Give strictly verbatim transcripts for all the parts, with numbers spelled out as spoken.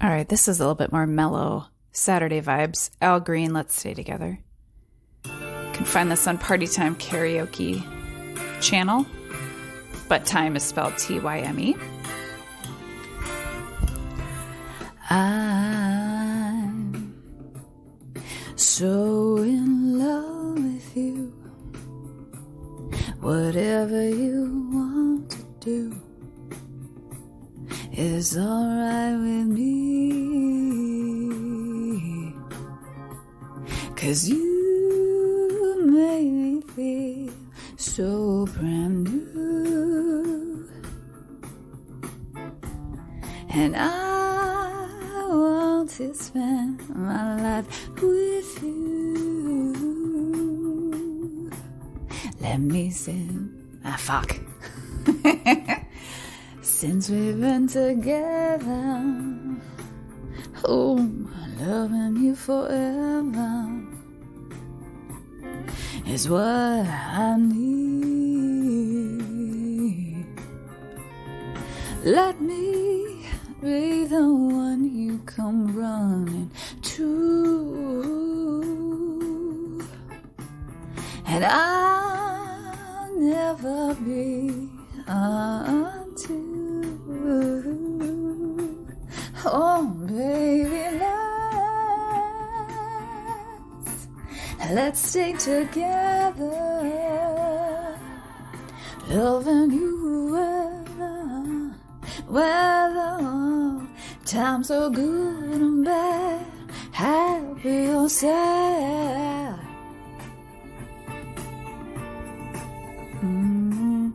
All right, this is a little bit more mellow Saturday vibes. Al Green, Let's Stay Together. You can find this on Party Time Karaoke channel, but time is spelled T Y M E. I'm so in love with you. Whatever you want to do is alright with me. 'Cause you make me feel so brand new. And I want to spend my life with you. Let me sing. Ah, fuck. Since we've been together, oh, loving you forever is what I need. Let me be the one you come running to, and I'll never be unto. Oh, baby, let's, let's stay together, loving you weather, weather, times are good and bad, happy or sad. Mm.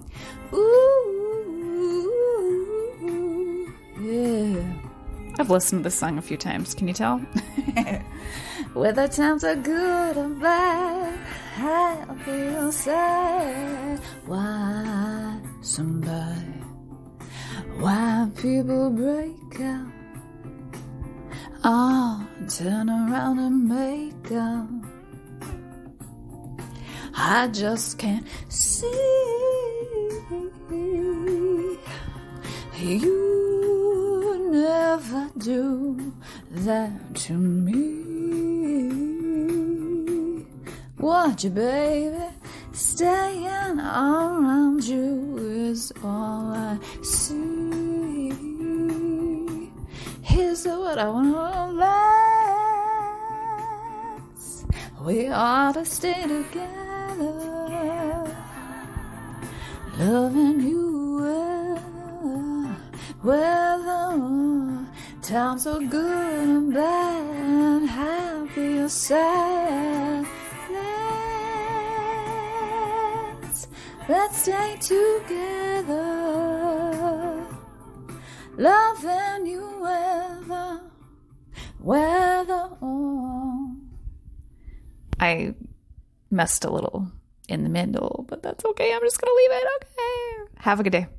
Ooh, yeah. I've listened to this song a few times. Can you tell? Whether times are good or bad, happy or sad. Why somebody? Why people break up? Oh, turn around and make up. I just can't see you never do that to me. Watch you, baby, staying around you is all I see. Here's what I want last. We ought to stay together, loving you well, whether times are good and bad, happy or sad. Let's, let's stay together, loving you weather, weather. I messed a little in the middle, but that's okay. I'm just going to leave it. Okay. Have a good day.